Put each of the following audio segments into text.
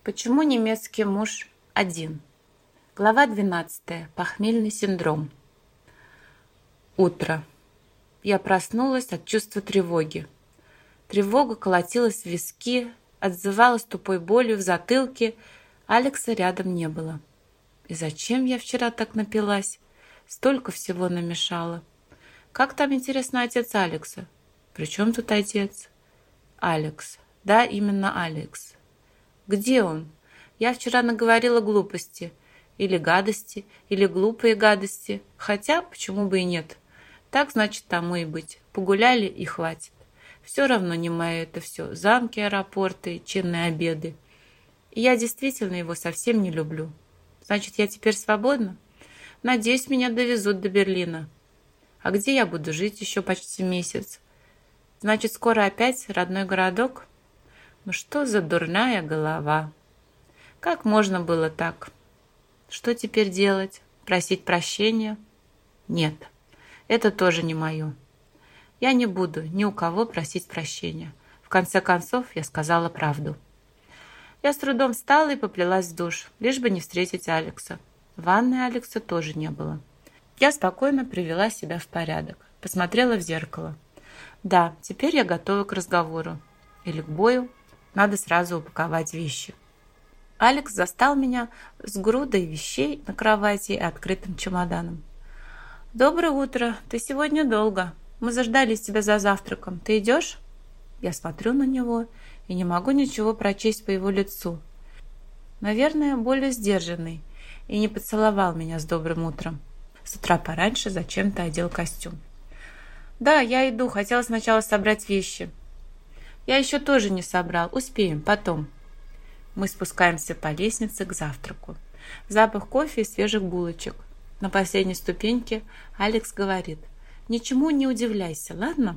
Почему немецкий муж один? Глава 12. Похмельный синдром. Утро. Я проснулась от чувства тревоги. Тревога колотилась в виски, отзывалась тупой болью в затылке. Алекса рядом не было. И зачем я вчера так напилась? Столько всего намешала. Как там, интересно, отец Алекса? При чем тут отец? Алекс. Да, именно Алекс. Где он? Я вчера наговорила глупости. Или гадости, или глупые гадости. Хотя, почему бы и нет. Так, значит, тому и быть. Погуляли и хватит. Все равно не мое это все. Замки, аэропорты, чинные обеды. И я действительно его совсем не люблю. Значит, я теперь свободна? Надеюсь, меня довезут до Берлина. А где я буду жить еще почти месяц? Значит, скоро опять родной городок? Ну что за дурная голова? Как можно было так? Что теперь делать? Просить прощения? Нет, это тоже не мое. Я не буду ни у кого просить прощения. В конце концов, я сказала правду. Я с трудом встала и поплелась в душ, лишь бы не встретить Алекса. В ванной Алекса тоже не было. Я спокойно привела себя в порядок, посмотрела в зеркало. Да, теперь я готова к разговору. Или к бою. Надо сразу упаковать вещи. Алекс застал меня с грудой вещей на кровати и открытым чемоданом. «Доброе утро. Ты сегодня долго. Мы заждались тебя за завтраком. Ты идешь?» Я смотрю на него и не могу ничего прочесть по его лицу. Наверное, более сдержанный и не поцеловал меня с добрым утром. С утра пораньше зачем-то одел костюм. «Да, я иду. Хотела сначала собрать вещи». «Я еще тоже не собрал. Успеем. Потом». Мы спускаемся по лестнице к завтраку. Запах кофе и свежих булочек. На последней ступеньке Алекс говорит: «Ничему не удивляйся, ладно?»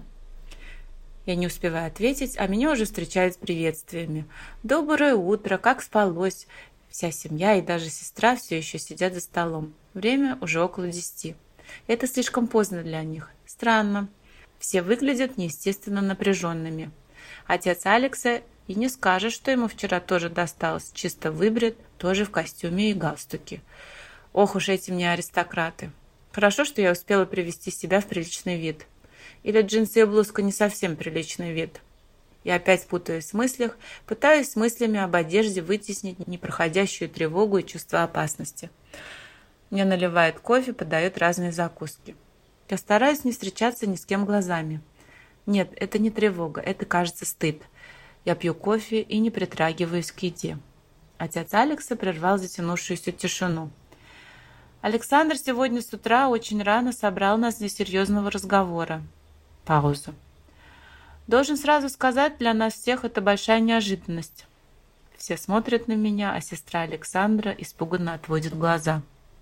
Я не успеваю ответить, а меня уже встречают с приветствиями. «Доброе утро, как спалось?» Вся семья и даже сестра все еще сидят за столом. Время уже около 10. Это слишком поздно для них. Странно. Все выглядят неестественно напряженными. Отец Алекса и не скажет, что ему вчера тоже досталось. Чисто выбрит, тоже в костюме и галстуке. Ох уж эти мне аристократы. Хорошо, что я успела привести себя в приличный вид. Или джинсы и блузка не совсем приличный вид. Я опять путаюсь в мыслях, пытаюсь с мыслями об одежде вытеснить непроходящую тревогу и чувство опасности. Мне наливают кофе, подают разные закуски. Я стараюсь не встречаться ни с кем глазами. Нет, это не тревога, это, кажется, стыд. Я пью кофе и не притрагиваюсь к еде. Отец Алекса прервал затянувшуюся тишину. Александр сегодня с утра очень рано собрал нас для серьезного разговора. Пауза. Должен сразу сказать, для нас всех это большая неожиданность. Все смотрят на меня, а сестра Александра испуганно отводит глаза.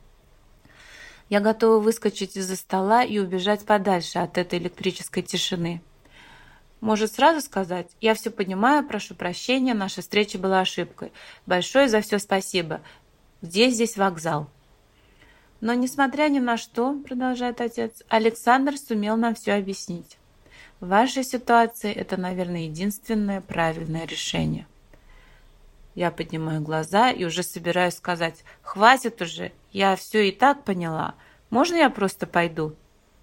Я готова выскочить из-за стола и убежать подальше от этой электрической тишины. Может, сразу сказать: «Я все понимаю, прошу прощения, наша встреча была ошибкой. Большое за все спасибо. Где здесь вокзал?» Но, несмотря ни на что, продолжает отец, Александр сумел нам все объяснить. В вашей ситуации это, наверное, единственное правильное решение. Я поднимаю глаза и уже собираюсь сказать: «Хватит уже, я все и так поняла. Можно я просто пойду?»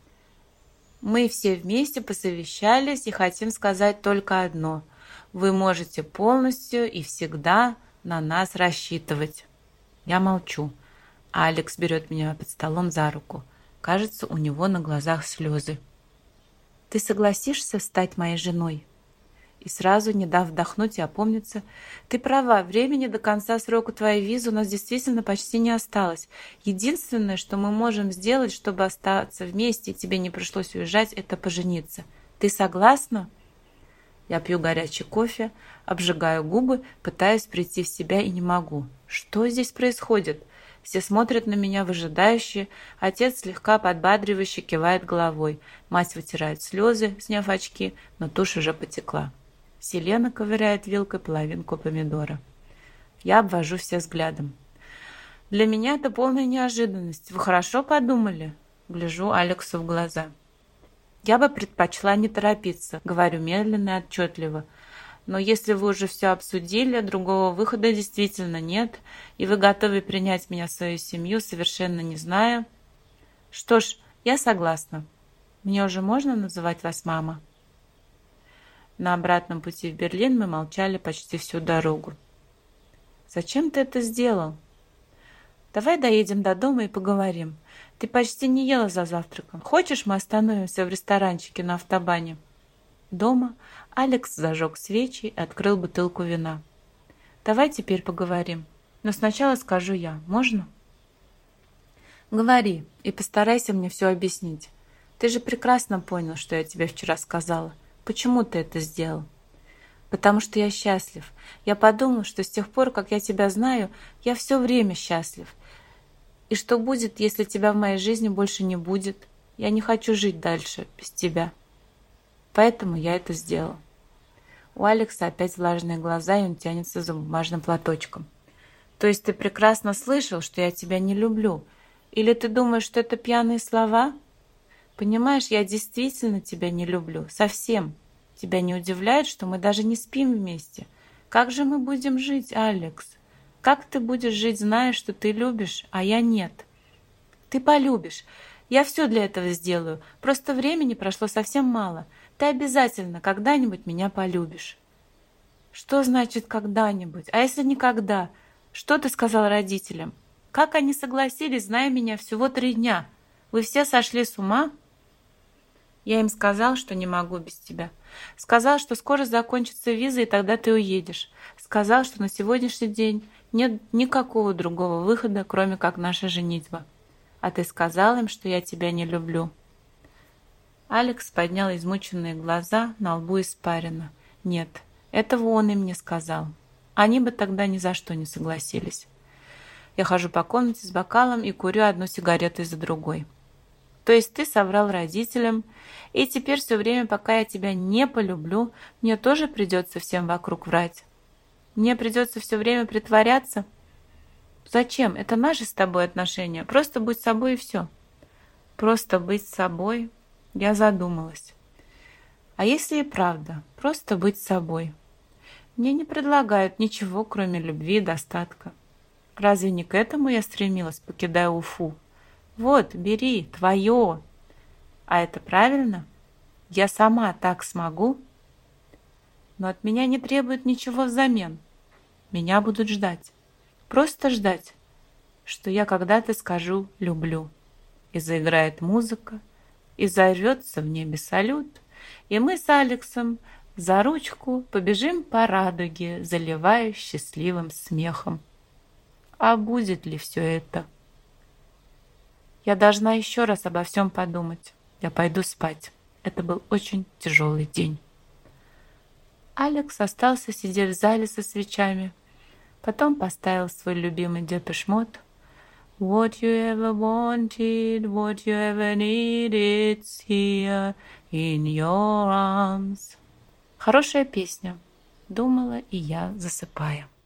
Мы все вместе посовещались и хотим сказать только одно: вы можете полностью и всегда на нас рассчитывать. Я молчу, а Алекс берет меня под столом за руку. Кажется, у него на глазах слезы. «Ты согласишься стать моей женой?» И сразу, не дав вдохнуть и опомниться: «Ты права, времени до конца срока твоей визы у нас действительно почти не осталось. Единственное, что мы можем сделать, чтобы остаться вместе и тебе не пришлось уезжать, это пожениться. Ты согласна?» Я пью горячий кофе, обжигаю губы, пытаюсь прийти в себя и не могу. Что здесь происходит? Все смотрят на меня выжидающе, отец слегка подбадривающе кивает головой, мать вытирает слезы, сняв очки, но тушь уже потекла. Селена ковыряет вилкой половинку помидора. Я обвожу всех взглядом. «Для меня это полная неожиданность. Вы хорошо подумали?» Гляжу Алексу в глаза. «Я бы предпочла не торопиться», — говорю медленно и отчетливо. Но если вы уже все обсудили, другого выхода действительно нет, и вы готовы принять меня в свою семью, совершенно не зная... Что ж, я согласна. Мне уже можно называть вас мама? На обратном пути в Берлин мы молчали почти всю дорогу. Зачем ты это сделал? Давай доедем до дома и поговорим. Ты почти не ела за завтраком. Хочешь, мы остановимся в ресторанчике на автобане? Дома Алекс зажег свечи и открыл бутылку вина. Давай теперь поговорим. Но сначала скажу я. Можно? Говори и постарайся мне все объяснить. Ты же прекрасно понял, что я тебе вчера сказала. Почему ты это сделал? Потому что я счастлив. Я подумал, что с тех пор, как я тебя знаю, я все время счастлив. И что будет, если тебя в моей жизни больше не будет? Я не хочу жить дальше без тебя. Поэтому я это сделал. У Алекса опять влажные глаза, и он тянется за бумажным платочком. То есть ты прекрасно слышал, что я тебя не люблю? Или ты думаешь, что это пьяные слова? Понимаешь, я действительно тебя не люблю. Совсем. Тебя не удивляет, что мы даже не спим вместе? Как же мы будем жить, Алекс? Как ты будешь жить, зная, что ты любишь, а я нет? Ты полюбишь. Я все для этого сделаю. Просто времени прошло совсем мало. Ты обязательно когда-нибудь меня полюбишь. Что значит когда-нибудь? А если никогда? Что ты сказал родителям? Как они согласились, зная меня всего 3 дня? Вы все сошли с ума? Я им сказал, что не могу без тебя. Сказал, что скоро закончится виза, и тогда ты уедешь. Сказал, что на сегодняшний день нет никакого другого выхода, кроме как наша женитьба. А ты сказал им, что я тебя не люблю. Алекс поднял измученные глаза, на лбу испарина. Нет, этого он им не сказал. Они бы тогда ни за что не согласились. Я хожу по комнате с бокалом и курю одну сигарету за другой. То есть ты соврал родителям, и теперь все время, пока я тебя не полюблю, мне тоже придется всем вокруг врать? Мне придется все время притворяться? Зачем? Это наши с тобой отношения. Просто будь собой и все. Просто быть собой? Я задумалась. А если и правда, просто быть собой? Мне не предлагают ничего, кроме любви и достатка. Разве не к этому я стремилась, покидая Уфу? Вот, бери, твое. А это правильно? Я сама так смогу? Но от меня не требуют ничего взамен. Меня будут ждать. Просто ждать, что я когда-то скажу «люблю». И заиграет музыка, и взорвется в небе салют, и мы с Алексом за ручку побежим по радуге, заливаясь счастливым смехом. А будет ли все это? Я должна еще раз обо всем подумать. Я пойду спать. Это был очень тяжелый день. Алекс остался сидеть в зале со свечами. Потом поставил свой любимый Депеш Мод. What you ever wanted, what you ever needed, it's here in your arms. Хорошая песня, думала и я, засыпая.